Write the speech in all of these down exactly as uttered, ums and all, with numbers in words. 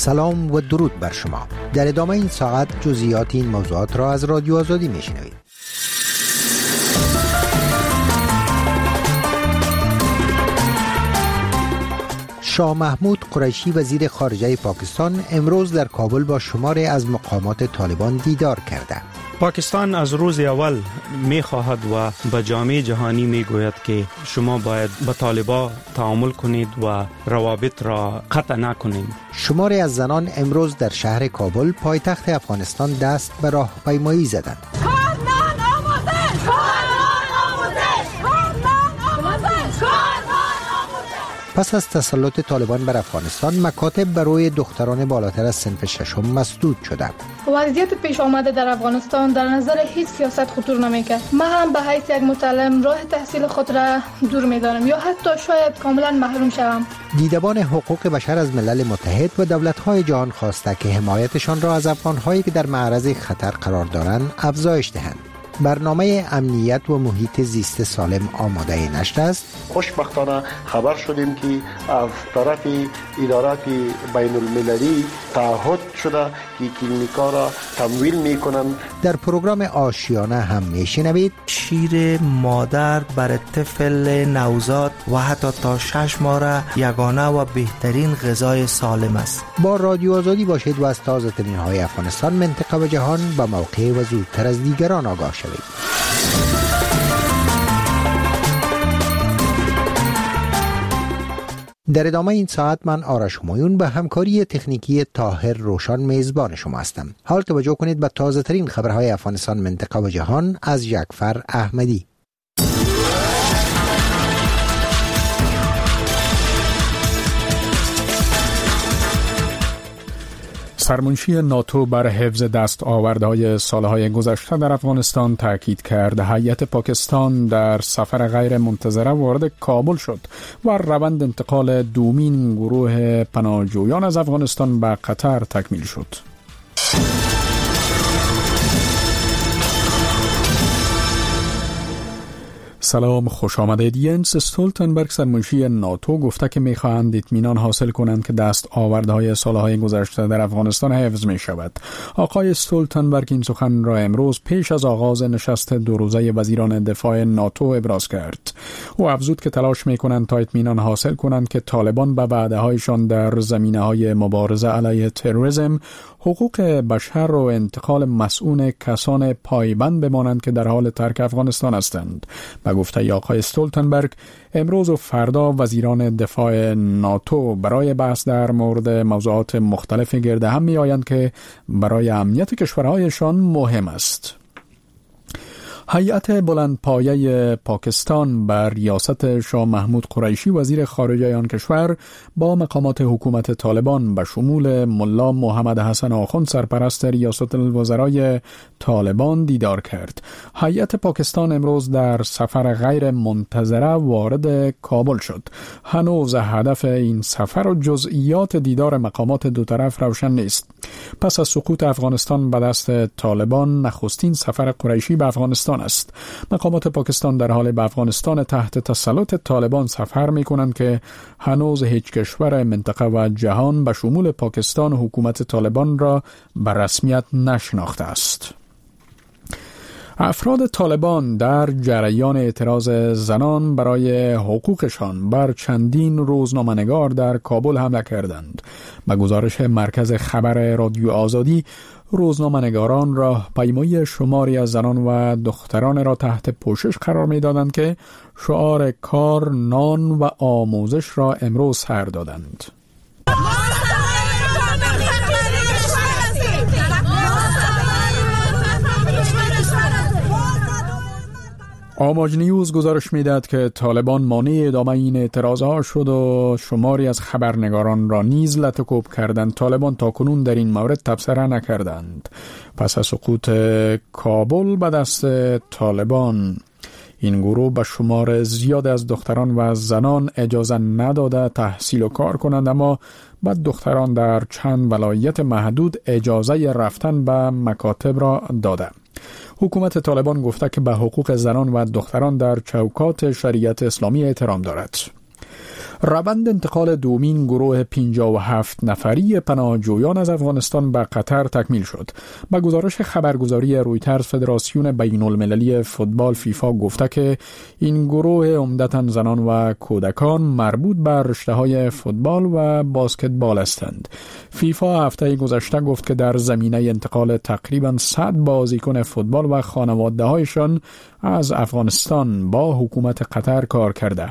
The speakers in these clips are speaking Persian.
سلام و درود بر شما. در ادامه این ساعت جزئیات این موضوعات را از رادیو آزادی میشنوید. شاه محمود قریشی وزیر خارجه پاکستان امروز در کابل با شماری از مقامات طالبان دیدار کرده. پاکستان از روز اول می خواهد و به جامعه جهانی می گوید که شما باید با طالبان تعامل کنید و روابط را قطع نکنید. شماری از زنان امروز در شهر کابل پایتخت افغانستان دست به راهپیمایی زدند. پس از تسلط طالبان بر افغانستان، مکاتب برای دختران بالاتر از صنف ششم مسدود شده. وضعیت پیش آمده در افغانستان در نظر هیچ سیاست خطور نمی‌کرد. من هم به حیث یک متعلم راه تحصیل خود را دور می‌دانم یا حتی شاید کاملا محروم شوم. دیدبان حقوق بشر از ملل متحد و دولت‌های جهان خواسته که حمایتشان را از افغان‌هایی که در معرض خطر قرار دارند افزایش دهند. برنامه امنیت و محیط زیست سالم آماده نشر است. خوشبختانه خبر شدیم که از طرف ادارات بین المللی تعهد شده که کلینیکا را تمویل میکنند. در پروگرام آشیانه هم میشنوید شیر مادر برای طفل نوزاد و حتی تا شش ماه را یگانه و بهترین غذای سالم است. با رادیو آزادی باشید و از تازه ترین های افغانستان، منطقه و جهان به موقع و زودتر از دیگران آگاه شوید. در ادامه این ساعت من آرش همایون به همکاری تکنیکی طاهر روشان میزبان شما هستم. حال توجه کنید به تازه ترین خبرهای افغانستان، منطقه و جهان از جعفر احمدی. سرمنشی ناتو بر حفظ دستاوردهای سالهای گذشته در افغانستان تاکید کرد. هیئت پاکستان در سفر غیر منتظره وارد کابل شد و روند انتقال دومین گروه پناهجویان از افغانستان به قطر تکمیل شد. سلام، خوش آمدید. ینس استولتنبرگ سرمنشی ناتو گفته که می‌خواهند اطمینان حاصل کنند که دستاوردهای سالهای گذشته در افغانستان حفظ می شود. آقای استولتنبرگ این سخن را امروز پیش از آغاز نشست دو روزه وزیران دفاع ناتو ابراز کرد. او افزود که تلاش می‌کنند تا اطمینان حاصل کنند که طالبان به وعده‌هایشان در زمینه‌های مبارزه علیه تروریسم، حقوق بشر و انتقال مسئول کسان پایبند بمانند که در حال ترک افغانستان هستند. به گفته آقای استولتنبرگ، امروز و فردا وزیران دفاع ناتو برای بحث در مورد موضوعات مختلف گرد هم می آیند که برای امنیت کشورهایشان مهم است. هیئت بلندپایه پاکستان بر ریاست شاه محمود قریشی وزیر خارجه آن کشور با مقامات حکومت طالبان به شمول ملا محمد حسن آخوند سرپرست ریاست الوزرای طالبان دیدار کرد. هیئت پاکستان امروز در سفر غیر منتظره وارد کابل شد. هنوز هدف این سفر و جزئیات دیدار مقامات دو طرف روشن نیست. پس از سقوط افغانستان به دست طالبان، نخستین سفر قریشی به افغانستان است. مقامات پاکستان در حال به افغانستان تحت تسلط طالبان سفر می کنند که هنوز هیچ کشور منطقه و جهان به شمول پاکستان حکومت طالبان را به رسمیت نشناخته است. افراد طالبان در جریان اعتراض زنان برای حقوقشان بر چندین روزنامه‌نگار در کابل حمله کردند. به گزارش مرکز خبر رادیو آزادی، روزنامه‌نگاران راهپیمایی شماری از زنان و دختران را تحت پوشش قرار می‌دادند که شعار کار، نان و آموزش را امروز سر دادند. آماج نیوز گزارش می‌دهد که طالبان مانع ادامه این اعتراضات شد و شماری از خبرنگاران را نیز لطکوب کردند. طالبان تاکنون در این مورد تبصره نکردند. پس از سقوط کابل به دست طالبان، این گروه به شمار زیاد از دختران و زنان اجازه نداده تحصیل و کار کنند، اما بعد دختران در چند ولایت محدود اجازه رفتن به مکاتب را داده. حکومت طالبان گفته که به حقوق زنان و دختران در چوکات شریعت اسلامی احترام دارد. روند انتقال دومین گروه پنجاه و هفت نفری پناهجویان از افغانستان به قطر تکمیل شد. با گزارش خبرگزاری رویترز، فدراسیون بین المللی فوتبال فیفا گفته که این گروه عمدتاً زنان و کودکان مربوط به رشته‌های فوتبال و بسکتبال هستند. فیفا هفته گذشته گفت که در زمینه انتقال تقریباً صد بازیکن فوتبال و خانواده‌هایشان از افغانستان با حکومت قطر کار کرده.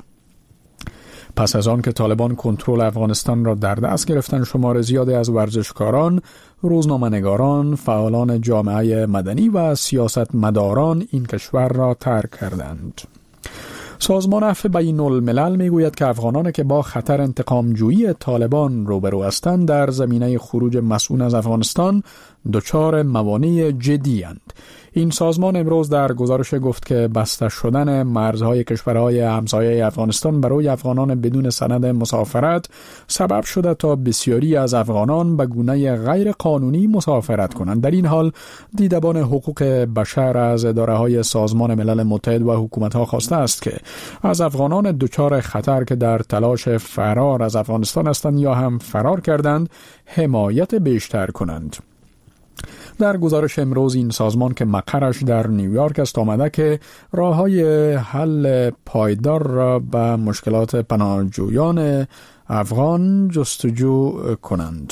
پس از آن که طالبان کنترل افغانستان را در دست گرفتند، شمار زیادی از ورزشکاران، روزنامه‌نگاران، فعالان جامعه مدنی و سیاستمداران این کشور را ترک کردند. سازمان عفو بین الملل میگوید که افغانان که با خطر انتقامجویی طالبان روبرو هستند در زمینه خروج مسئول از افغانستان دچار موانع جدی اند. این سازمان امروز در گزارش گفت که بسته شدن مرزهای کشورهای همسایه افغانستان برای افغانان بدون سند مسافرت سبب شده تا بسیاری از افغانان به گونه غیر قانونی مسافرت کنند. در این حال دیدبان حقوق بشر از اداره‌های سازمان ملل متحد و حکومت‌ها خواسته است که از افغانان دچار خطر که در تلاش فرار از افغانستان هستند یا هم فرار کردند حمایت بیشتر کنند. در گزارش امروز این سازمان که مقرش در نیویورک است آمده که راه‌های حل پایدار را به مشکلات پناهجویان افغان جستجو کنند.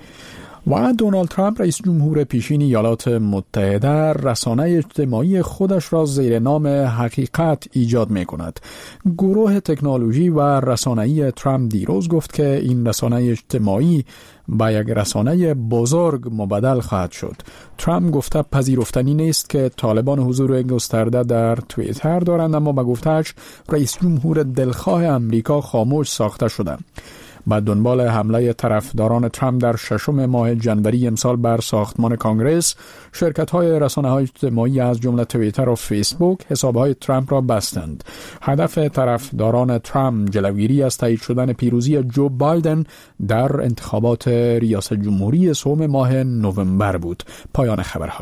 و دونالد ترامپ رئیس جمهور پیشین ایالات متحده رسانه اجتماعی خودش را زیر نام حقیقت ایجاد می کند. گروه تکنولوژی و رسانه‌ای ترامپ دیروز گفت که این رسانه اجتماعی با یک رسانه بزرگ مبدل خواهد شد. ترامپ گفته پذیرفتنی نیست که طالبان حضور گسترده در توییتر دارند، اما با گفتهش رئیس جمهور دلخواه امریکا خاموش ساخته شده. بعد دنبال حمله طرفداران ترامپ در ششم ماه جنوری امسال بر ساختمان کانگرس، شرکت‌های رسانه‌های اجتماعی از جمله توییتر و فیسبوک حساب‌های ترامپ را بستند. هدف طرفداران ترامپ جلوگیری از تایید شدن پیروزی جو بایدن در انتخابات ریاست جمهوری سوم ماه نوامبر بود. پایان خبرها.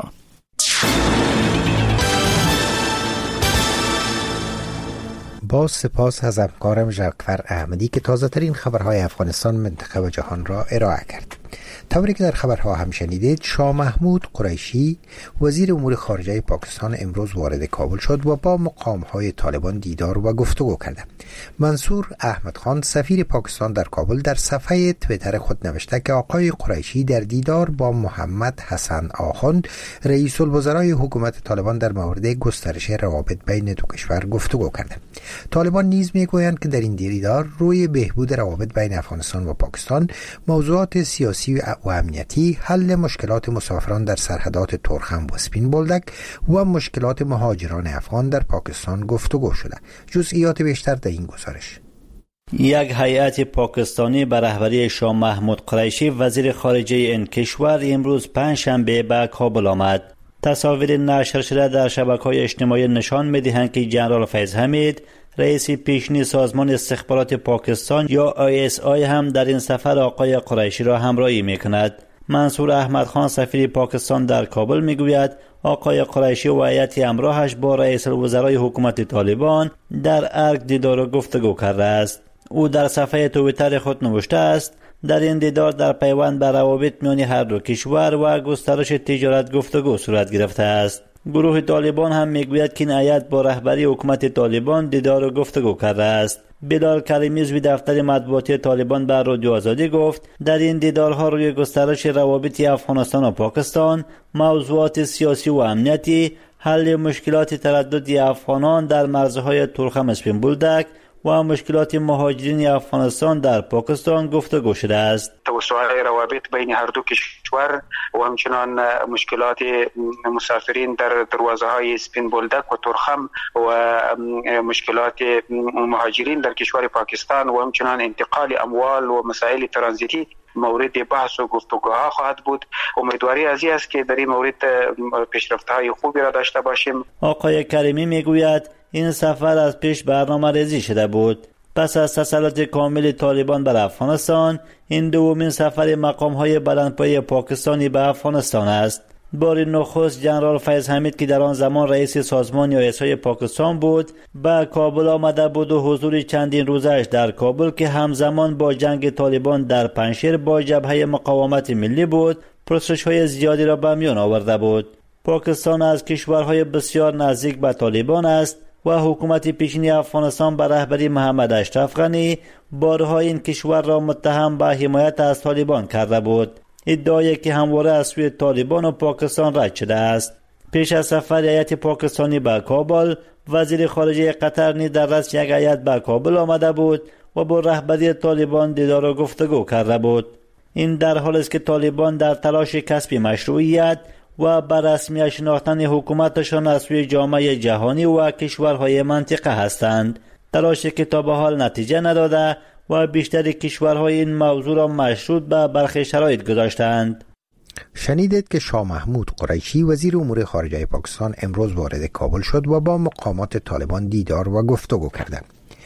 با سپاس از همکارم ژاکفر احمدی که تازه ترین خبرهای افغانستان، منطقه و جهان را ارائه کرد. طوری که در خبرها هم شنیدید، شاه محمود قریشی وزیر امور خارجه پاکستان امروز وارد کابل شد و با مقامهای طالبان دیدار و گفتگو کرد. منصور احمد خان سفیر پاکستان در کابل در صفحه توییتر خود نوشته که آقای قریشی در دیدار با محمد حسن آخوند رئیس الوزرای حکومت طالبان در مورد گسترش روابط بین دو کشور گفتگو کرد. طالبان نیز میگویند که در این دیدار روی بهبود روابط بین افغانستان و پاکستان، موضوعات سیاسی و امنیتی، حل مشکلات مسافران در سرحدات تورخم و سپین بولدک و مشکلات مهاجران افغان در پاکستان گفتگو شده. جزئیات بیشتر در این گزارش. یک هیئت پاکستانی به رهبری شاه محمود قریشی وزیر خارجه این کشور امروز پنجشنبه به کابل آمد. تصاویر نشر شده در شبکه‌های اجتماعی نشان می‌دهند که جنرال فیض حمید، رئیس پیشین سازمان استخبارات پاکستان یا آی اس آی هم در این سفر آقای قریشی را همراهی می‌کند. منصور احمد خان سفیر پاکستان در کابل می‌گوید آقای قریشی و هیئت همراهش با رئیس الوزرای حکومت طالبان در ارگ دیدار و گفتگو کرده است. او در صفحه توییتر خود نوشته است در این دیدار در پیوند بر روابط میان هر دو کشور و گسترش تجارت گفتگو صورت گرفته است. گروه طالبان هم میگوید که این هیئت با رهبری حکومت طالبان دیدار و گفتگو کرده است. بلال کریمی عضو دفتر مطبوعاتی طالبان بر رادیو آزادی گفت در این دیدارها روی گسترش روابط افغانستان و پاکستان، موضوعات سیاسی و امنیتی، حل مشکلات تردد افغانان در مرزهای تورخم اسپین بولدک و مشکلات مهاجرین افغانستان در پاکستان گفتگو شده است. توسعه روابط بین هر دو کشور و همچنان مشکلات مسافرین در دروازه‌های اسپین بولدک و تورخم و مشکلات مهاجرین در کشور پاکستان و همچنان انتقال اموال و مسائل ترانزیتی مورد بحث و گفتگوها خواهد بود. امیدواری از این است که در این مورد پیشرفت‌های خوبی را داشته باشیم. آقای کریمی میگوید این سفر از پیش برنامه ریزی شده بود. پس از تسلط کامل طالبان بر افغانستان، این دومین سفر مقام‌های بلندپایه پاکستانی به افغانستان است. بار نخست جنرال فیض حمید که در آن زمان رئیس سازمان آی‌اس پاکستان بود به کابل آمده بود و حضور چندین روزش در کابل که همزمان با جنگ طالبان در پنجشیر با جبهه مقاومت ملی بود پرسش‌های زیادی را به میان آورده بود. پاکستان از کشورهای بسیار نزدیک به طالبان است و حکومت پیشین افغانستان به رهبری محمد اشرف غنی بارها این کشور را متهم به حمایت از طالبان کرده بود، ادعایی که همواره از سوی طالبان و پاکستان رد شده است. پیش از سفر هیئت پاکستانی به کابل، وزیر خارجه قطر نیز در رأس یک هیئت به کابل آمده بود و با رهبری طالبان دیدار و گفتگو کرده بود. این در حالی است که طالبان در تلاش کسب مشروعیت و به رسمی شناختن حکومتشان از سوی جامعه جهانی و کشورهای منطقه هستند، تلاشی که تا به حال نتیجه نداده و بیشتر کشورهای این موضوع را مشروط به برخی شرایط گذاشتند. شنیدید که شاه محمود قریشی وزیر امور خارجه پاکستان امروز وارد کابل شد و با مقامات طالبان دیدار و گفتگو کرد.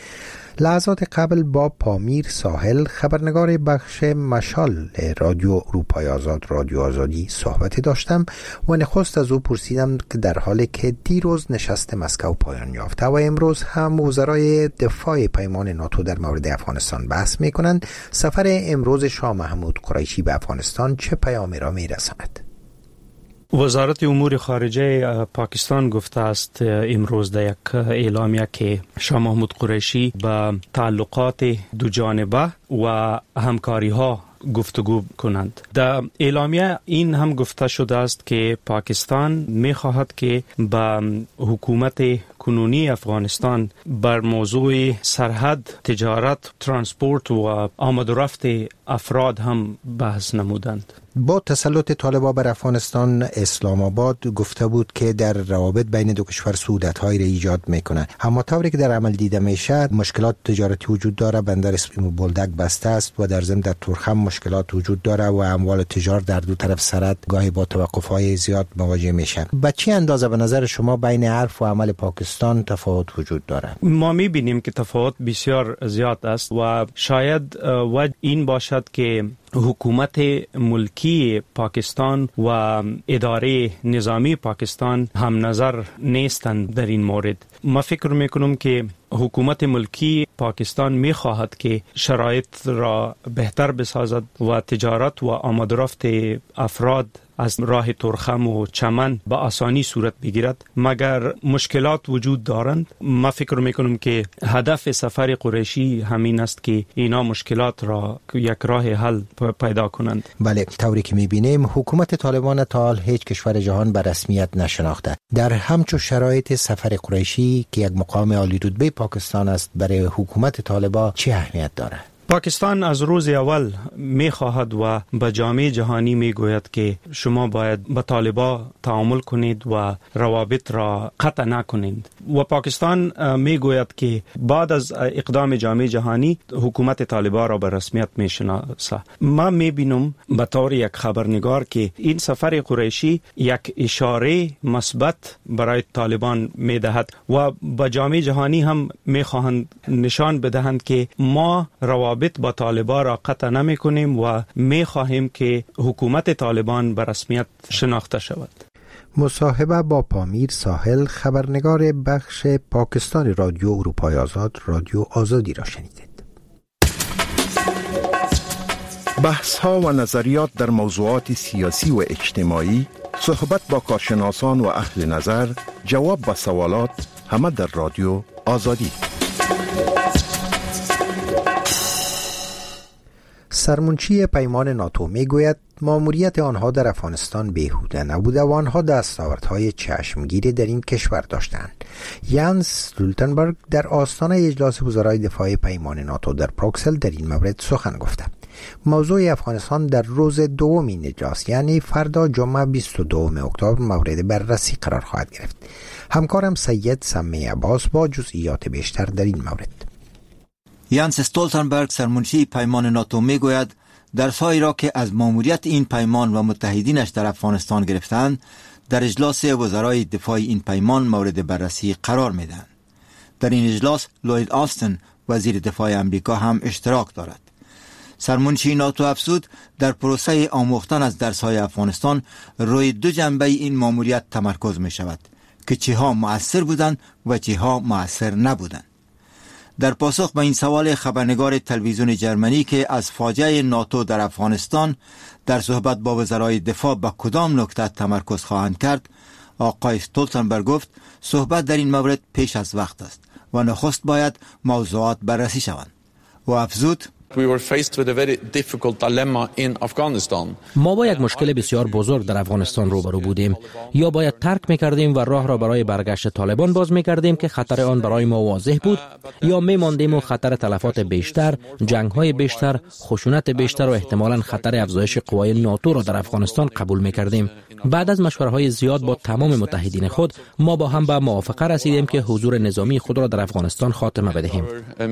لحظات قبل با پامیر ساحل خبرنگار بخش مشال رادیو اروپای آزاد رادیو آزادی صحبتی داشتم و نخست از او پرسیدم که در حالی که دیروز نشست مسکو پایان یافته و امروز هم وزرای دفاع پیمان ناتو در مورد افغانستان بحث می کنند، سفر امروز شاه محمود قریشی به افغانستان چه پیامی را می رساند؟ وزارت امور خارجه پاکستان گفته است امروز در یک اعلامیه که شاه محمود قریشی به تعلقات دو جانبه و همکاری ها گفتگو کنند. در اعلامیه این هم گفته شده است که پاکستان می خواهد که به حکومت کنونی افغانستان بر موضوع سرحد، تجارت، ترانسپورت و آمد و رفت افراد هم بحث نمودند. با تسلط طالبان بر افغانستان، اسلام آباد گفته بود که در روابط بین دو کشور سعودت‌هایی را ایجاد میکنه. اما طوری که در عمل دیده میشه مشکلات تجارتی وجود داره، بندر اسپین بولدک بسته است و در ضمن در تورخم مشکلات وجود داره و اموال تجار در دو طرف سرحد گاهی با توقف‌های زیاد مواجه میشه. به چه اندازه به نظر شما بین حرف و عمل پاکستان تفاوت وجود داره؟ ما می‌بینیم که تفاوت بسیار زیاد است و شاید وجه این باشد که حکومت ملکی پاکستان و اداره نظامی پاکستان هم نظر نیستند در این مورد. ما فکر میکنم که حکومت ملکی پاکستان میخواهد که شرایط را بهتر بسازد و تجارت و آمد و رفت افراد از راه تورخم و چمن به آسانی صورت بگیرد، مگر مشکلات وجود دارند. ما فکر میکنم که هدف سفر قریشی همین است که اینا مشکلات را یک راه حل پیدا کنند. بله، طوری که میبینیم حکومت طالبان تا حال هیچ کشور جهان به رسمیت نشناخته. در همچو شرایط سفر قریشی که یک مقام عالی رتبه پاکستان است برای حکومت طالبان چه اهمیت داره؟ پاکستان از روز اول می خواهد و به جامعه جهانی می گوید که شما باید با طالبان تعامل کنید و روابط را قطع نکنید و پاکستان می گوید که بعد از اقدام جامعه جهانی حکومت طالبان را به رسمیت می شناسه. ما می بینم به طور یک خبرنگار که این سفر قریشی یک اشاره مثبت برای طالبان می دهد و به جامعه جهانی هم می خواهند نشان بدهند که ما روابط با طالبان را قطع نمی کنیم و می خواهیم که حکومت طالبان به رسمیت شناخته شود. مصاحبه با پامیر ساحل، خبرنگار بخش پاکستان رادیو اروپای آزاد رادیو آزادی را شنیدید. بحث ها و نظریات در موضوعات سیاسی و اجتماعی، صحبت با کارشناسان و اهل نظر، جواب به سوالات، همه در رادیو آزادی. سرمنشی پیمان ناتو میگوید ماموریت آنها در افغانستان بیهوده نبوده و آنها دستاوردهای چشمگیری در این کشور داشتند. یانس استولتنبرگ در آستانه اجلاس وزرای دفاع پیمان ناتو در بروکسل در این مورد سخن گفته. موضوع افغانستان در روز دوم این اجلاس یعنی فردا جمعه بیست و دوم اکتبر مورد بررسی قرار خواهد گرفت. همکارم سید سمی عباس با جزئیات بیشتر در این مورد. یانس استولتنبرگ سرمنشی پیمان ناتو میگوید در سالی را که از ماموریت این پیمان و متحدینش در افغانستان گرفتند، در اجلاس وزرای دفاع این پیمان مورد بررسی قرار میدهند. در این اجلاس لوید آستن وزیر دفاع امریکا هم اشتراک دارد. سرمنشی ناتو افزود در پروسه آموختن از درس‌های افغانستان روی دو جنبه این ماموریت تمرکز می شود که چه ها مؤثر بودند و چه ها مؤثر نبودند. در پاسخ به این سوال خبرنگار تلویزیون جرمنی که از فاجعه ناتو در افغانستان در صحبت با وزرای دفاع به کدام نکته تمرکز خواهند کرد، آقای استولتنبرگ گفت صحبت در این مورد پیش از وقت است و نخست باید موضوعات بررسی شوند. و افزود We were faced with a very difficult dilemma in Afghanistan. ما با یک مشکل بسیار بزرگ در افغانستان روبرو بودیم. یا باید ترک میکردیم و راه را برای برگشت طالبان باز میکردیم که خطر آن برای ما واضح بود، یا میماندیم و خطر تلفات بیشتر، جنگ‌های بیشتر، خشونت بیشتر و احتمالاً خطر افزایش قوای ناتو را در افغانستان قبول میکردیم. بعد از مشوره‌های زیاد با تمام متحدین خود، ما با هم به موافقه رسیدیم که حضور نظامی خود را در افغانستان خاتمه بدهیم.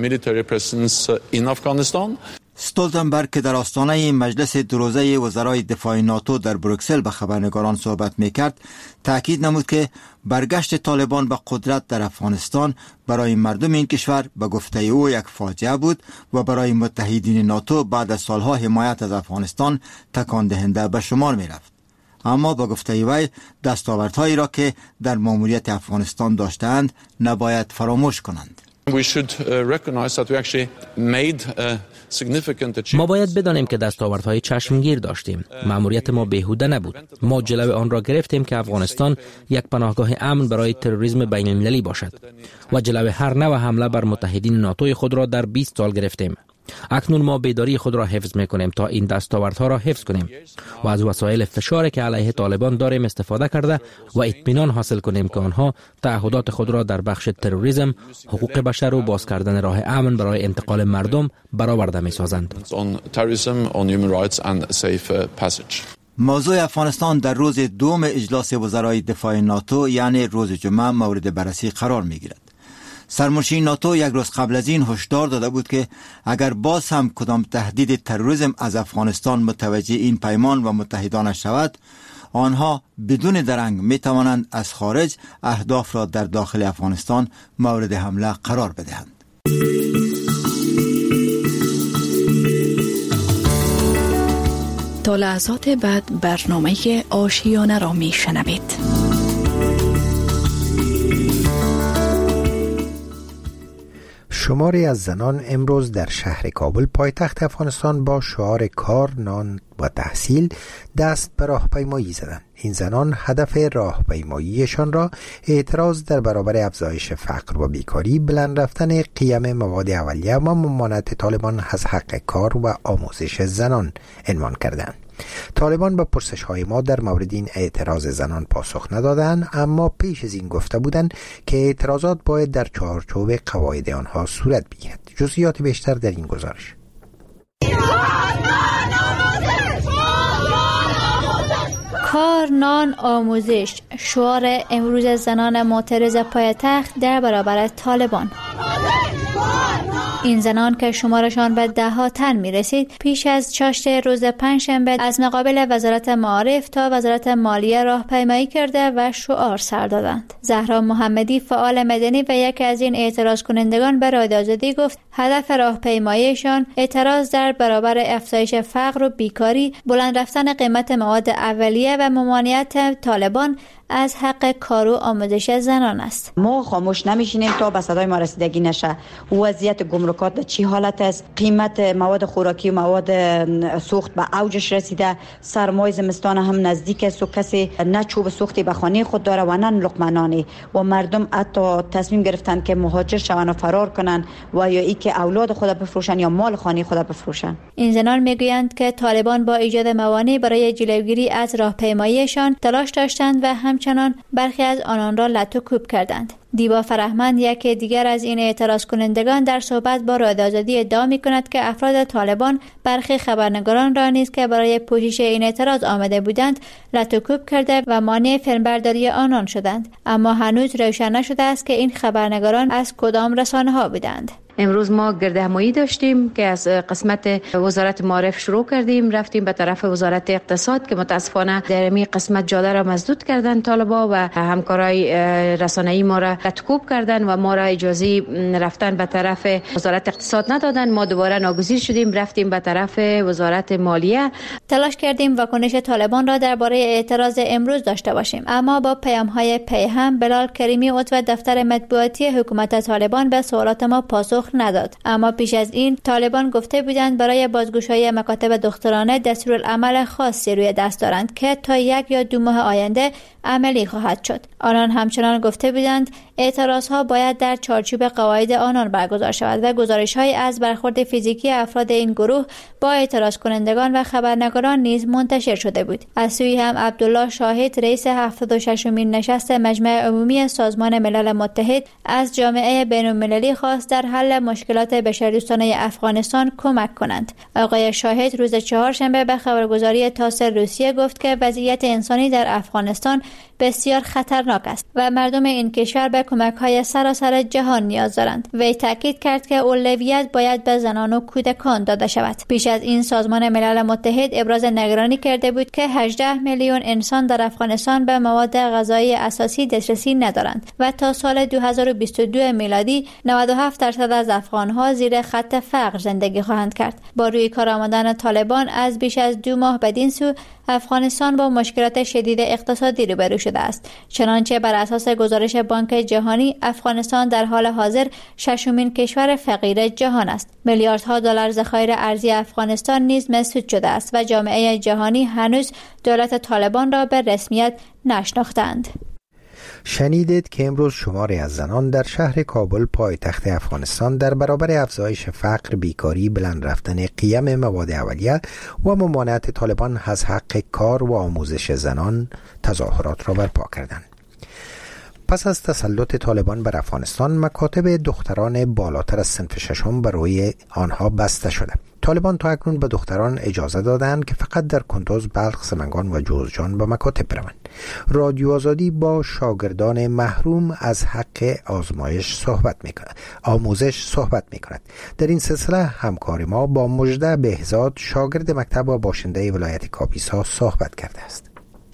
استولتنبرگ که در آستانه مجلس دو روزه وزرای دفاع ناتو در بروکسل به خبرنگاران صحبت میکرد، تاکید نمود که برگشت طالبان به قدرت در افغانستان برای مردم این کشور به گفته او یک فاجعه بود و برای متحدین ناتو بعد از سالها حمایت از افغانستان تکان دهنده به شمار میرفت. اما با گفته وی دستاوردهایی را که در ماموریت افغانستان داشتند نباید فراموش کنند. ما باید بدانیم که دستاوردهای چشمگیر داشتیم. مأموریت ما بیهوده نبود. ما جلو آن را گرفتیم که افغانستان یک پناهگاه امن برای تروریسم بین المللی باشد و جلو هر نوع حمله بر متحدین ناتوی خود را در بیست سال گرفتیم. اکنون ما بیداری خود را حفظ میکنیم تا این دستاوردها را حفظ کنیم و از وسایل فشاری که علیه طالبان داریم استفاده کرده و اطمینان حاصل کنیم که آنها تعهدات خود را در بخش تروریسم، حقوق بشر و باز کردن راه امن برای انتقال مردم برآورده میسازند. موضوع افغانستان در روز دوم اجلاس وزرای دفاع ناتو یعنی روز جمعه مورد بررسی قرار میگیرد. سرمنشی ناتو یک روز قبل از این هشدار داده بود که اگر باز هم کدام تهدید تروریسم از افغانستان متوجه این پیمان و متحدانش شود، آنها بدون درنگ می توانند از خارج اهداف را در داخل افغانستان مورد حمله قرار بدهند. تا لحظات بعد برنامه آشیانه را می شنوید. شماری از زنان امروز در شهر کابل پایتخت افغانستان با شعار کار، نان و تحصیل دست به راهپیمایی زدند. این زنان هدف راهپیماییشان را اعتراض در برابر افزایش فقر و بیکاری، بلند رفتن قیم مواد اولیه و ممانعت طالبان از حق کار و آموزش زنان عنوان کردند. طالبان به پرسش های ما در مورد این اعتراض زنان پاسخ ندادند، اما پیش از این گفته بودند که اعتراضات باید در چارچوب قواعد آنها صورت بگیرد. جزئیات بیشتر در این گزارش. کار، نان، آموزش شعار امروز زنان معترض پایتخت در برابر طالبان. این زنان که شمارشان به ده ها تن می رسید، پیش از چاشت روز پنجشنبه از مقابل وزارت معارف تا وزارت مالیه راهپیمایی کرده و شعار سر دادند. زهرا محمدی، فعال مدنی و یکی از این اعتراض کنندگان، به رادیو آزادی گفت هدف راهپیماییشان اعتراض در برابر افزایش فقر و بیکاری، بلند رفتن قیمت مواد اولیه و ممانعت طالبان از حق کار و آموزش زنان است. ما خاموش نمیشینیم تا به صدای ما رسیدگی نشه. وضعیت گمرکات به چی حالت است؟ قیمت مواد خوراکی و مواد سوخت به اوجش رسیده. سرمای زمستان هم نزدیک است و کسی نه چوب سوختی به خانه خود داره و نه لقمه نانی و مردم حتی تصمیم گرفتن که مهاجر شوند و فرار کنن و یا ای که اولاد خود بفروشن یا مال خانه خود بفروشن. این زنان میگویند که طالبان با ایجاد موانع برای جلوگیری از راهپیماییشان تلاش داشتند و همچنان برخی از آنان را لط و کوب کردند. دیبا فرهمند، یکی دیگر از این اعتراض کنندگان، در صحبت با رادیو آزادی ادعا می‌کند که افراد طالبان برخی خبرنگاران را نیز که برای پوشش این اعتراض آمده بودند لط و کوب کرده و مانع فیلمبرداری آنان شدند، اما هنوز روشن نشده است که این خبرنگاران از کدام رسانه‌ها بودند. امروز ما گرد همایی داشتیم که از قسمت وزارت معارف شروع کردیم، رفتیم به طرف وزارت اقتصاد که متاسفانه در این قسمت جاده را مسدود کردن طالبا و همکارای رسانه‌ای ما را تکوب کردن و ما را اجازه رفتن به طرف وزارت اقتصاد ندادن. ما دوباره ناگزیر شدیم، رفتیم به طرف وزارت مالیه. تلاش کردیم واکنش طالبان را درباره اعتراض امروز داشته باشیم، اما با پیام‌های پیهم بلال کریمی عضو دفتر مطبوعاتی حکومت طالبان به سوالات ما پاسخ نداد. اما پیش از این طالبان گفته بودند برای بازگشایی مکاتب دخترانه دستورالعمل خاصی روی دست دارند که تا یک یا دو ماه آینده عملی خواهد شد. آنان همچنان گفته بودند اعتراضها باید در چارچوب قواعد آنان برگزار شود و گزارش‌های از برخورد فیزیکی افراد این گروه با اعتراض کنندگان و خبرنگاران نیز منتشر شده بود. از سوی هم عبدالله شاهد رئیس هفتاد و ششمین نشست مجمع عمومی سازمان ملل متحد از جامعه بین‌المللی خواست در حل مشکلات بشردوستانه افغانستان کمک کنند. آقای شاهد روز چهارشنبه به خبرگزاری تاس روسیه گفت که وضعیت انسانی در افغانستان بسیار خطرناک است و مردم این کشور به کمک‌های سراسر جهان نیاز دارند. وی تاکید کرد که اولویت باید به زنان و کودکان داده شود. پیش از این سازمان ملل متحد ابراز نگرانی کرده بود که هجده میلیون انسان در افغانستان به مواد غذایی اساسی دسترسی ندارند و تا سال دو هزار و بیست و دو میلادی نود و هفت درصد از افغان‌ها زیر خط فقر زندگی خواهند کرد. با روی کار آمدن طالبان از بیش از دو ماه بدین سو افغانستان با مشکلات شدید اقتصادی روبرو شده است. چنانچه بر اساس گزارش بانک جهانی افغانستان در حال حاضر ششمین کشور فقیر جهان است. میلیاردها دلار ذخایر ارزی افغانستان نیز مسدود شده است و جامعه جهانی هنوز دولت طالبان را به رسمیت نشناختند. شنیدید که امروز شماری از زنان در شهر کابل پایتخت افغانستان در برابر افزایش فقر، بیکاری، بلند رفتن قیم مواد اولیه و ممانعت طالبان از حق کار و آموزش زنان تظاهرات را برپا کردند. پس از تسلط طالبان بر افغانستان، مکاتب دختران بالاتر از صنف ششم بر روی آنها بسته شده. طالبان تا اکنون به دختران اجازه دادند که فقط در کندوز، بلخ، سمنگان و جوزجان به مکاتب بروند. رادیو آزادی با شاگردان محروم از حق آزمایش صحبت می‌کند، آموزش صحبت می‌کند. در این سلسله همکار ما با مژده بهزاد، شاگرد مکتب و باشنده ولایت کاپیسا صحبت کرده است.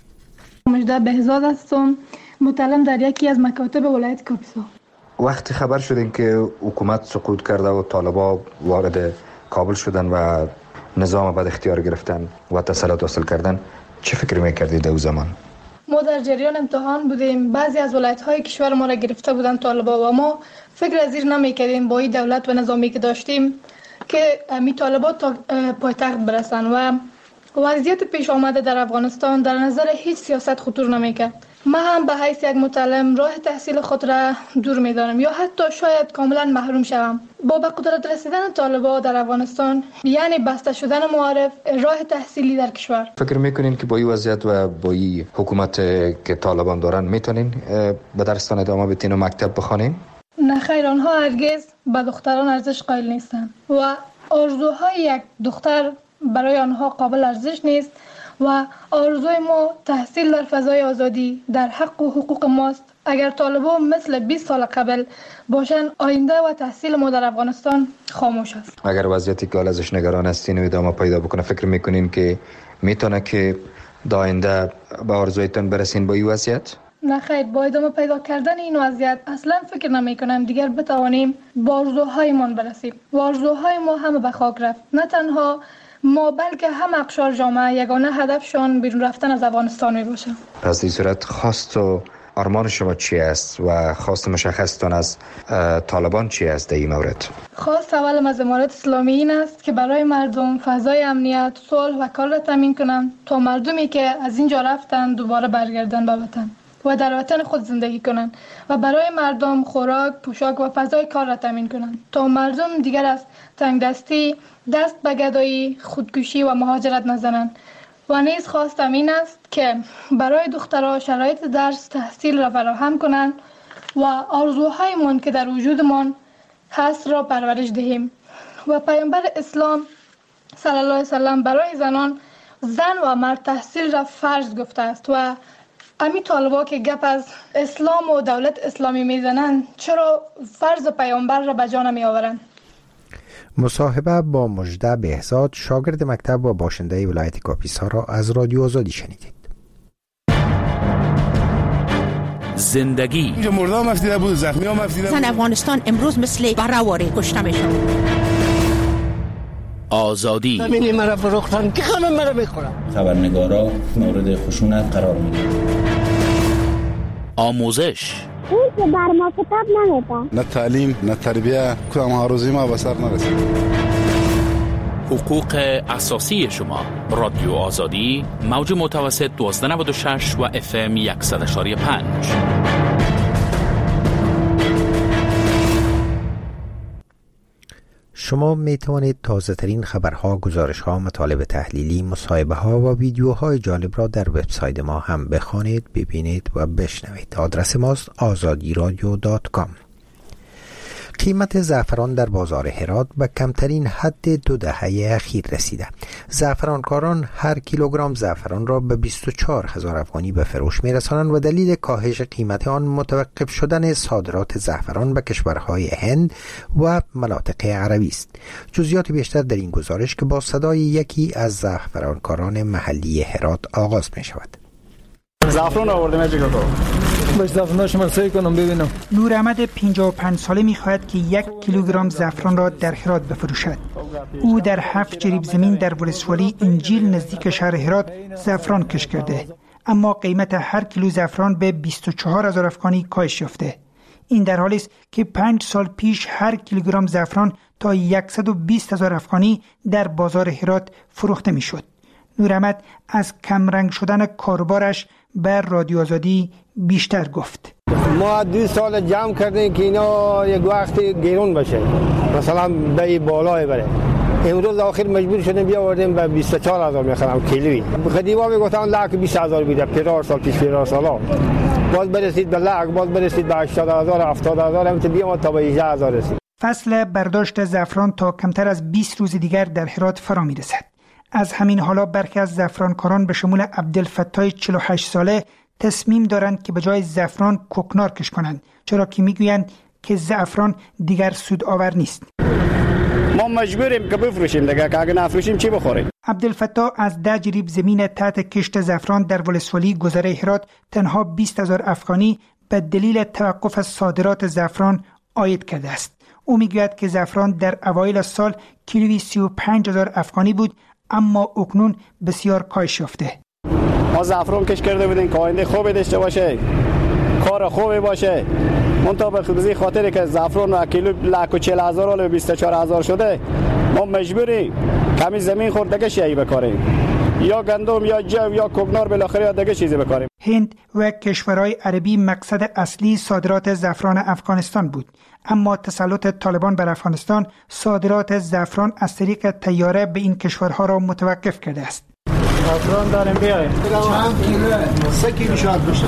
مژده بهزاد هستم، متعلم در یکی از مکاتب ولایت کاپیسا. وقتی خبر شدیم که حکومت سقوط کرده و طالبان وارد کابل شدن و نظام بد اختیار گرفتن و تسلط حاصل کردن، چه فکر میکردید او زمان؟ ما در جریان امتحان بودیم، بعضی از ولایت‌های کشور ما را گرفته بودن طالبا و ما فکر از این نمی‌کردیم با این دولت و نظامی که داشتیم که می طالبات تا پایتخت برسن و وضعیت پیش آمده در افغانستان در نظر هیچ سیاست خطور نمی‌کرد. من هم به حیث یک متعلم راه تحصیل خود را دور می‌دانم یا حتی شاید کاملا محروم شوم. با به قدرت رسیدن طالبان در افغانستان یعنی بسته شدن معارف راه تحصیلی در کشور، فکر میکنین که با این وضعیت و با این حکومت که طالبان دارن میتونین به درستان ادامه بدین و مکتب بخوانین؟ نه خیر، آنها هرگز به دختران ارزش قائل نیستند و آرزوهای یک دختر برای آنها قابل ارزش نیست و آرزوی ما تحصیل در فضای آزادی در حق و حقوق ماست. اگر طالبان مثل بیست سال قبل باشن، آینده و تحصیل ما در افغانستان خاموش است. اگر وضعیتی که ازش نگران هستین و ادامه پیدا بکنه، فکر میکنین که میتونه که در آینده به آرزویتون برسین با این وضعیت؟ نه خیر، با ادامه پیدا کردن این وضعیت اصلا فکر نمی کنم دیگر بتوانیم با آرزوهایمان برسیم. و آرزوهای ما همه به خاک رفت. نه تنها ما بلکه هم اقشار جامعه یگانه هدفشان بیرون رفتن از افغانستان می باشه. پس این صورت خواست و آرمان شما چی است و خواست مشخصتان از طالبان چی است در این مورد؟ خواست اول از امارات اسلامی این است که برای مردم فضای امنیت، صلح و کار را تامین کنند تا مردمی که از اینجا رفتن دوباره برگردن به وطن و در وطن خود زندگی کنند و برای مردم خوراک، پوشاک و فضای کار را تامین کنند تا مردم دیگر از تنگدستی، دست به گدایی، خودکشی و مهاجرت نزنند. و نیز خواستم این است که برای دخترها شرایط درس تحصیل را فراهم کنند و آرزوهایمان که در وجودمان هست را پرورش دهیم. و پیامبر اسلام صلی الله علیه و سلم برای زنان، زن و مرد تحصیل را فرض گفته است و امی طالبا که گپ از اسلام و دولت اسلامی میزنند چرا فرض پیامبر را به جا نمی آورند؟ مصاحبه با مژده بهزاد شاگرد مکتب و باشنده ولایت کاپیسا را از رادیو آزادی شنیدید. زندگی اینجا مردم مفیده بود، زخمی ها مفیده بود. زن افغانستان امروز مثل برهواری کشته میشن. آزادی همینی مرا فروختن که همه مرا میخورن. خبرنگارا مورد خشونت قرار میدن. آموزش اون که بر ما کتاب نمیده. نه تعلیم نه تربیه، کدام هاروزی ما به سر نرسید. حقوق اساسی شما. رادیو آزادی موج متوسط دوازده نود و شش و اف ام صد و پنج. شما می توانید تازه ترین خبرها، گزارش‌ها، مطالب تحلیلی، مصاحبه‌ها و ویدیوهای جالب را در وبسایت ما هم بخوانید، ببینید و بشنوید. آدرس ماست آزادی رادیو دات کام. قیمت زعفران در بازار هرات به کمترین حد دو دهه اخیر رسیده. زعفرانکاران هر کیلوگرم زعفران را به بیست و چهار هزار افغانی به فروش می‌رسانند و دلیل کاهش قیمت آن متوقف شدن صادرات زعفران به کشورهای هند و مناطق عربی است. جزئیات بیشتر در این گزارش که با صدای یکی از زعفرانکاران محلی هرات آغاز می‌شود. زعفران آوردم چیکار کنم؟ باش زعفرانش من سعی کنم ببینم. نور احمد پنجاه و پنج ساله می‌خواهد که یک کیلوگرم زعفران را در هرات بفروشد. او در هفت جریب زمین در ولسوالی انجیل نزدیک شهر هرات زعفران کش کرده، اما قیمت هر کیلو زعفران به بیست و چهار هزار افغانی کاهش یافته. این در حالی است که پنج سال پیش هر کیلوگرم زعفران تا صد و بیست هزار افغانی در بازار هرات فروخته می‌شد. نور احمد از کمرنگ شدن کاروبارش بر رادیو آزادی بیشتر گفت. ما دو سال جمع کردیم که اینا یک وقتی گرون بشه، مثلا به بالای بره. امروز آخر مجبور شدیم بیاوردیم به بیست و چهار هزار میخرم کیلویی. قدیما میگفتن لک بیست هزار بیده، پیرار سال پیش پیرار سالا باز برسید به لک، باز برسید به هشتاد هزار هفتاد هزار، هم بیام تا به هجده هزار رسید. فصل برداشت زعفران تا کمتر از بیست روز دیگر در هرات فرا میرسد. از همین حالا برخی از زعفرانکاران به شمول عبدالفتاح چهل و هشت ساله تصمیم دارند که به جای زعفران کوکنار کش کنند، چرا که میگویند که زعفران دیگر سودآور نیست. ما مجبوریم که بفروشیم دیگه، که اگه نفروشیم چی بخوریم؟ عبدالفتاح از ده جریب زمین تحت کشت زعفران در ولسوالی گذره هرات تنها بیست هزار افغانی به دلیل توقف صادرات زعفران عاید کرده است. او میگوید که زعفران در اوایل سال کیلویی سی و پنج هزار افغانی بود، اما اکنون بسیار کاهش یافته. ما زعفران کش کرده بودیم که آینده خوبی داشته باشه، کار خوبی باشه. منتها به خصوصی خاطری که زعفران و کیلو لک و چهل هزار و بیست و چهار هزار شده، ما مجبوریم کمی زمین خورد دیگه شیء بکاریم، یا گندم یا جو یا کوکنار، بالاخره یا دیگه چیزی بکاریم. هند و کشورهای عربی مقصد اصلی صادرات زعفران افغانستان بود، اما تسلط طالبان بر افغانستان صادرات زعفران از طریق طیاره به این کشورها را متوقف کرده است. زعفران داریم بیاید. چند کیلو؟ سه کیلو شاید بشه.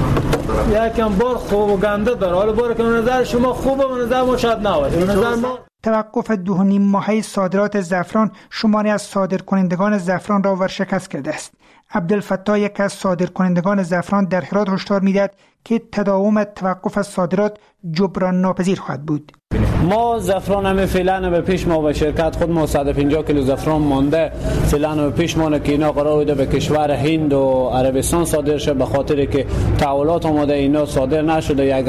یکم بار خوب و گنده داره. حالا بار که نظر شما خوبه و نظر ما شاید نباشه. نظر ما توقف دو و نیم ماهه صادرات زعفران شماری از صادرکنندگان زعفران را ورشکست کرده است. عبدالفتاح یک از صادرکنندگان زعفران در هرات هشدار می‌دهد که تداوم توقف از صادرات جبران ناپذیر خواهد بود. ما زعفران هم فعلا به پیش ما به شرکت خود ما صد و پنجاه کیلو زعفران مانده، فعلا به پیش ما که اینا قرار بوده به کشور هند و عربستان صادر شه، به خاطر که تحولات آمده اینا صادر نشده. یک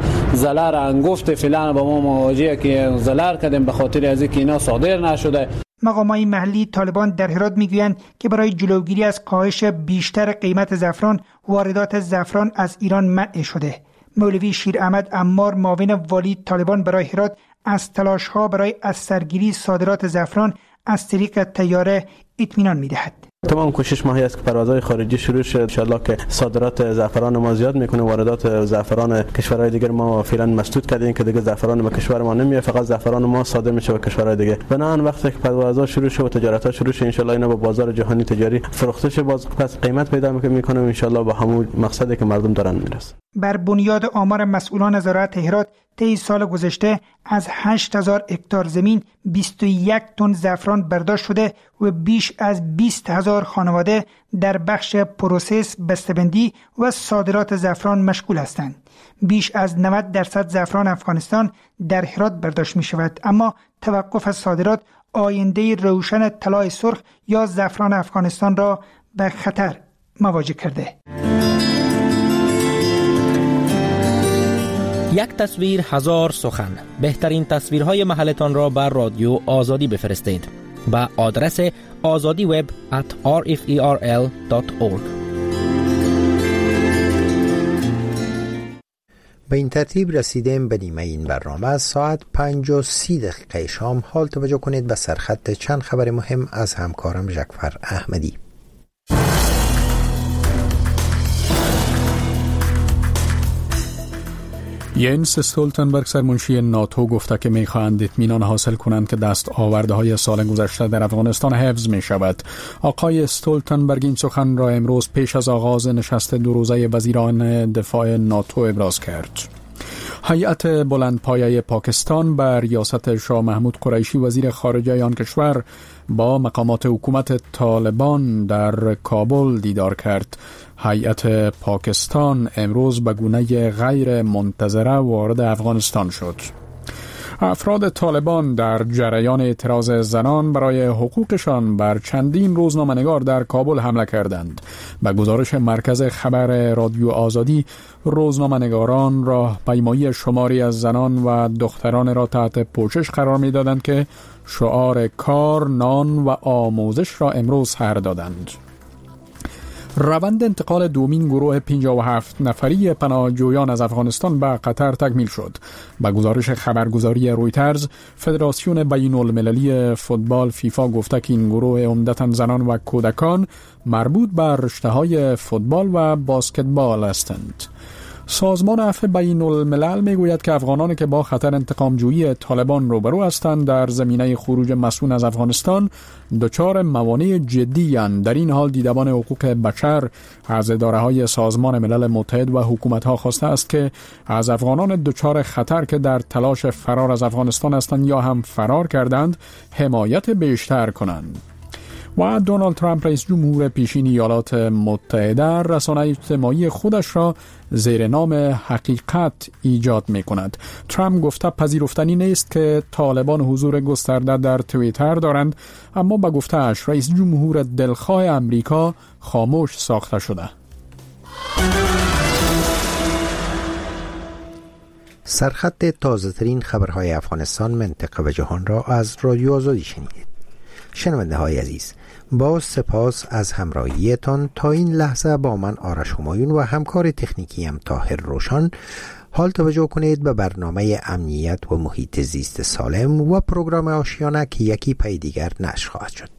زلر انگفت فعلا با ما مواجهه که زلر کردیم به خاطر از اینکه اینا صادر نشده. مقامات محلی طالبان در هرات میگویند که برای جلوگیری از کاهش بیشتر قیمت زعفران، واردات زعفران از ایران منع شده. مولوی شیر احمد عمار، معاون والی طالبان برای هرات، از تلاش‌ها برای از سرگیری صادرات زعفران از طریق طیاره اطمینان می‌دهد. تمام کوشش ماهی است که پروازهای خارجی شروع شد، ان شاءالله که صادرات زعفران ما زیاد میکنه. واردات زعفران کشورهای دیگر ما فعلا مسدود کردیم که دیگه زعفران ما کشور ما نمیاد، فقط زعفران ما صادر میشه به کشورهای دیگه. بنابراین وقتی که پروازها شروع شد و تجارت‌ها شروع شد، ان شاءالله اینا به بازار جهانی تجاری فروخته شه، باز پس قیمت پیدا میکنه، ان شاءالله به همون مقصدی که مردم دارن میرسه. بر بنیاد آمار مسئولان زراعت هرات طی سال گذشته از هشت هزار هکتار زمین بیست و یک تن زعفران برداشت شده و بیش از بیست هزار خانواده در بخش پروسس، بسته‌بندی و صادرات زعفران مشغول هستند. بیش از نود درصد زعفران افغانستان در هرات برداشت می شود، اما توقف از صادرات آینده روشن طلای سرخ یا زعفران افغانستان را به خطر مواجه کرده. یک تصویر هزار سخن. بهترین تصویرهای محلتان را بر رادیو آزادی بفرستید با آدرس آزادی وب ات آر اف ای آر ال دات اورگ. به این ترتیب رسیدیم به نیمه این برنامه. از ساعت پنج و سی دقیقه شام حال توجه کنید به سرخط چند خبر مهم از همکارم ژکفر احمدی. ینس استولتنبرگ سرمنشی ناتو گفته که می‌خواهند اطمینان حاصل کنند که دست آورده‌های سال گذشته در افغانستان حفظ می‌شود. آقای استولتنبرگ این سخن را امروز پیش از آغاز نشست دو روزه وزیران دفاع ناتو ابراز کرد. هیئت بلندپایه پاکستان بر ریاست شاه محمود قریشی وزیر خارجه آن کشور با مقامات حکومت طالبان در کابل دیدار کرد. هیئت پاکستان امروز به گونه غیر منتظره وارد افغانستان شد. افراد طالبان در جریان اعتراض زنان برای حقوقشان بر چندین روزنامه‌نگار در کابل حمله کردند. به گزارش مرکز خبر رادیو آزادی، روزنامه‌نگاران راهپیمایی شماری از زنان و دختران را تحت پوشش قرار می‌دادند که شعار کار، نان و آموزش را امروز سر دادند. روند انتقال دومین گروه پنجاه و هفت نفری پناهجویان از افغانستان به قطر تکمیل شد. به گزارش خبرگزاری رویترز، فدراسیون بین المللی فوتبال فیفا گفته که این گروه عمدتاً زنان و کودکان مربوط به رشته‌های فوتبال و باسکتبال هستند. سازمان عفو بین الملل میگوید که افغانانی که با خطر انتقامجویی طالبان روبرو هستند در زمینه خروج مسئول از افغانستان دچار موانع جدی اند. در این حال دیدبان حقوق بشر از اداره‌های سازمان ملل متحد و حکومت‌ها خواسته است که از افغانان دچار خطر که در تلاش فرار از افغانستان هستند یا هم فرار کردند حمایت بیشتر کنند. و دونالد ترامپ رئیس جمهور پیشین ایالات متحده رسانه اجتماعی خودش را زیر نام حقیقت ایجاد می کند. ترامپ گفته پذیرفتنی نیست که طالبان حضور گسترده در توییتر دارند، اما به گفته‌اش رئیس جمهور دلخواه امریکا خاموش ساخته شده. سرخط تازه ترین خبرهای افغانستان، منطقه و جهان را از رادیو آزادی شنیدید. شنونده های عزیز، با سپاس از همراهیتان. تا این لحظه با من آرش همایون و همکار تکنیکیم طاهر روشن حال توجه کنید به برنامه امنیت و محیط زیست سالم و پروگرام آشیانه که یکی پی دیگر نشر خواهد شد.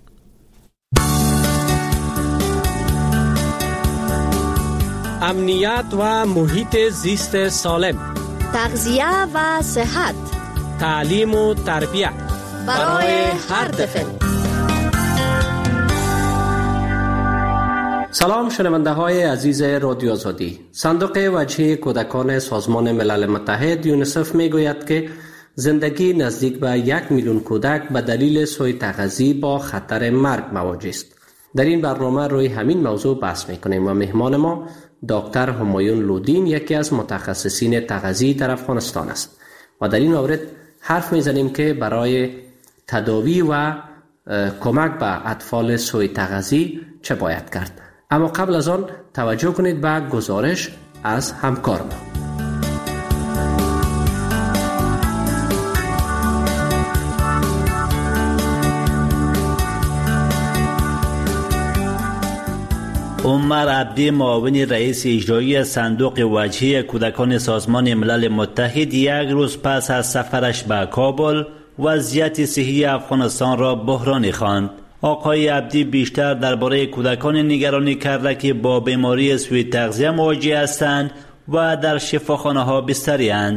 امنیت و محیط زیست سالم، تغذیه و صحت، تعلیم و تربیت برای هر طفل. سلام شنونده های عزیز رادیو آزادی. صندوق وجهی کودکان سازمان ملل متحد یونیسف می گوید که زندگی نزدیک به یک میلیون کودک به دلیل سوء تغذیه با خطر مرگ مواجه است. در این برنامه روی همین موضوع بحث می کنیم و مهمان ما دکتر همایون لودین یکی از متخصصین تغذیه در افغانستان است و در این مورد حرف می زنیم که برای تداوی و کمک به اطفال سوء تغذیه چه باید کرد. اما قبل از آن توجه کنید به گزارش از همکار ما. عمر عبدی، معاون رئیس اجرایی صندوق وجهی کودکان سازمان ملل متحد، یک روز پس از سفرش به کابل وضعیت صحی افغانستان را بحرانی خواند. آقای عبدی بیشتر درباره کودکان نگرانی کرده که با بیماری سوء تغذیه مواجه هستند و در شفاخانه ها بستری اند.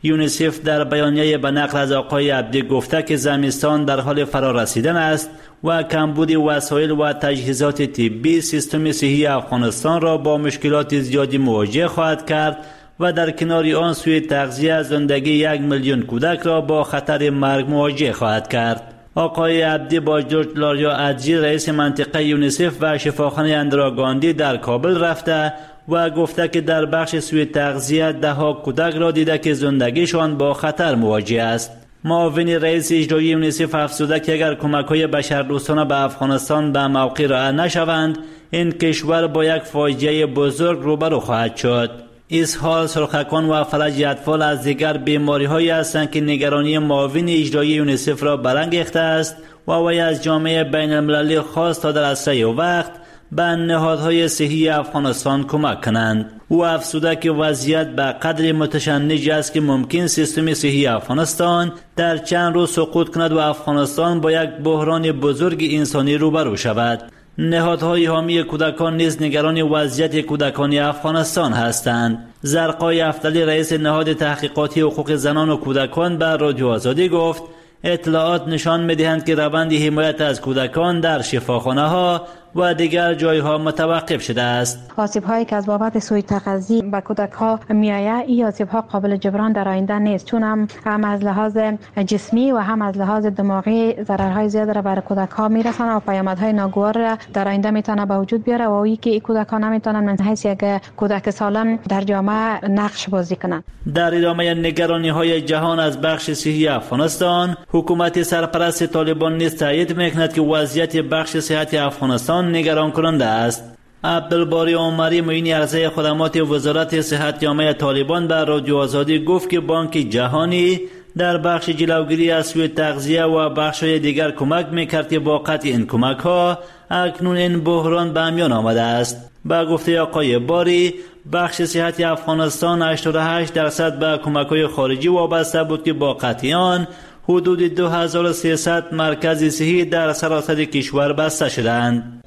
یونیسف در بیانیه به نقل از آقای عبدی گفته که زمستان در حال فرا رسیدن است و کمبود وسایل و تجهیزات طبی سیستم صحی افغانستان را با مشکلات زیادی مواجه خواهد کرد و در کنار آن سوء تغذیه زندگی یک میلیون کودک را با خطر مرگ مواجه خواهد کرد. آقای عبدی با جورج لاریا ادجی رئیس منطقه یونیسف و شفاخانه اندرا گاندی در کابل رفته و گفته که در بخش سوء تغذیه ده ها کودک را دیده که زندگیشان با خطر مواجه است. معاون رئیس اجرایی یونیسف افزوده که اگر کمک‌های بشردوستانه به افغانستان به موقع ارائه نشوند، این کشور با یک فاجعه بزرگ روبرو خواهد شد. اسهال، سرخکان و فلج اطفال از دیگر بیماری‌هایی هستند که نگرانی معاون اجرایی یونیسف را برانگیخته است و وی از جامعه بین المللی خواست تا در اسرع وقت به نهادهای صحی افغانستان کمک کنند. او افزوده که وضعیت به قدر متشنج است که ممکن سیستم صحی افغانستان در چند روز سقوط کند و افغانستان با یک بحران بزرگ انسانی روبرو شود. نهادهای حامی کودکان نیز نگران وضعیت کودکان افغانستان هستند. زرقای افتلی رئیس نهاد تحقیقاتی حقوق زنان و کودکان به رادیو آزادی گفت اطلاعات نشان می‌دهند که روند حمایت از کودکان در شفاخانه‌ها و دیگر جایها متوقف شده است. آسیب‌هایی که از بابت سوء تغذیه به کودک‌ها می‌آید، این آسیب‌ها قابل جبران در آینده نیست، چون هم, هم از لحاظ جسمی و هم از لحاظ دماغی ضررهای زیاد را بر کودک‌ها می‌رساند و پیامدهای ناگوار را در آینده می‌تونه به وجود بیاره و این که این کودک‌ها نمی‌تونن من حیث یک کودک سالم در جامعه نقش بازی کنند. در ادامه نگرانی‌های جهان از بخش صحی افغانستان، حکومت سرپرست طالبان نیز تایید می‌کند که وضعیت بخش صحت افغانستان نگران کننده است. عبدالباری عمری معین عرضه خدمات وزارت صحت جامعه طالبان به رادیو آزادی گفت که بانک جهانی در بخش جلوگیری از سوء تغذیه و بخش‌های دیگر کمک می‌کرد که با قطع این کمک‌ها اکنون این بحران به میان آمده است. با گفته آقای باری، بخش صحت افغانستان هشتاد و هشت درصد به کمک‌های خارجی وابسته بود که با قطع آن حدود دو هزار و سیصد مرکز صحی در سراسر کشور بسته شدند.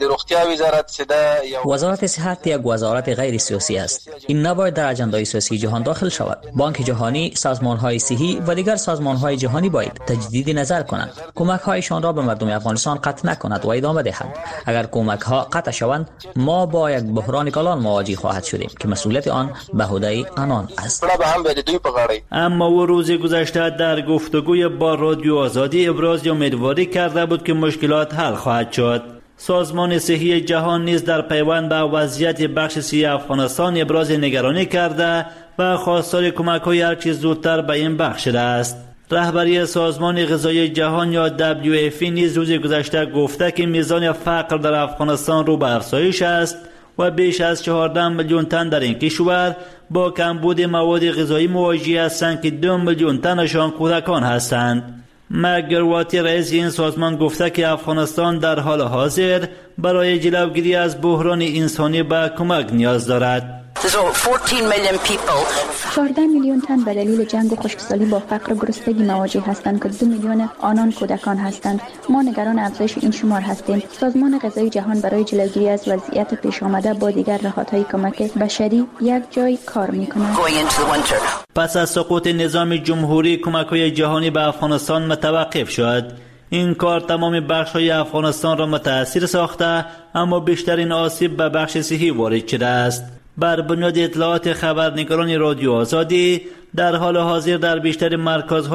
وزارت صحت یک وزارت غیر سیاسی است. این نباید در اجندای سیاسی جهان داخل شود. بانک جهانی، سازمان‌های صحی و دیگر سازمان‌های جهانی باید تجدید نظر کنند. کمک‌هایشان را به مردم افغانستان قطع نکند و ادامه دهند. اگر کمک‌ها قطع شوند، ما با یک بحران کلان مواجه خواهد شدیم که مسئولیت آن به عهده آنان است. اما او روز گذشته در گفتگوی با رادیو آزادی ابراز امیدواری کرده بود که مشکلات حل خواهد شد. سازمان صحی جهان نیز در پیوند به وضعیت بخش صحی افغانستان ابراز نگرانی کرده و خواستار کمک‌های هر چه زودتر به این بخش شده است. رهبری سازمان غذایی جهان یا دبلیو اف ای نیز روز گذشته گفته که میزان فقر در افغانستان رو به افزایش است و بیش از چهارده میلیون تن در این کشور با کمبود مواد غذایی مواجه هستند که دو میلیون تنشان کودکان هستند. مگرواتی رئیس این سازمان گفته که افغانستان در حال حاضر برای جلوگیری از بحران انسانی به کمک نیاز دارد. چهارده میلیون تن به دلیل جنگ و خشکسالی با فقر و گرسنگی مواجه هستند که دو میلیون آنان کودکان هستند. ما نگران افزایش این شمار هستیم. سازمان غذایی جهان برای جلوگیری از وضعیت پیش آمده با دیگر نهادهای کمک بشری یک جای کار می‌کند. پس از سقوط نظام جمهوری، کمک‌های جهانی به افغانستان متوقف شد. این کار تمام بخش‌های افغانستان را متاثر ساخته، اما بیشترین آسیب به بخش صحی وارد شده است. بر بنیاد اطلاعات خبرنگاران رادیو آزادی، در حال حاضر در بیشتر مرکزهای